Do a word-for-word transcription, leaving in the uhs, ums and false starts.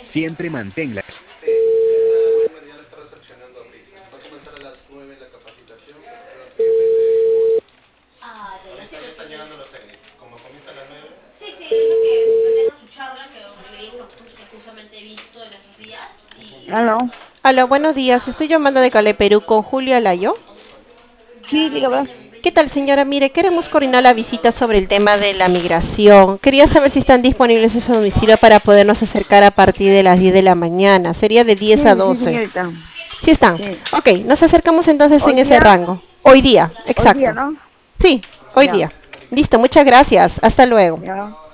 Siempre manténla. Bueno, ya la está recepcionando ahorita. Va a comenzar a las nueve la capacitación, pero creo que desde... Ah, ya, ya, sí, Ahorita ya están porque... llegando los técnicos. Como comienza a las nueve. Sí, sí, es lo que tengo su charla que, que justamente he visto en esos días y... ¿Aló? Hola, buenos días. Estoy llamando de Cale, Perú con Julio Alayo. Sí, dígame. ¿Qué tal, señora? Mire, queremos coordinar la visita sobre el tema de la migración. Quería saber si están disponibles en su domicilio para podernos acercar a partir de las diez de la mañana. Sería de diez a Sí, sí, doce. señorita. Sí están. Sí. Ok, nos acercamos entonces en ¿Hoy ese día? rango. Hoy día, Hoy día, exacto. ¿no? Sí, hoy Ya, día. Listo, muchas gracias. Hasta luego. ya.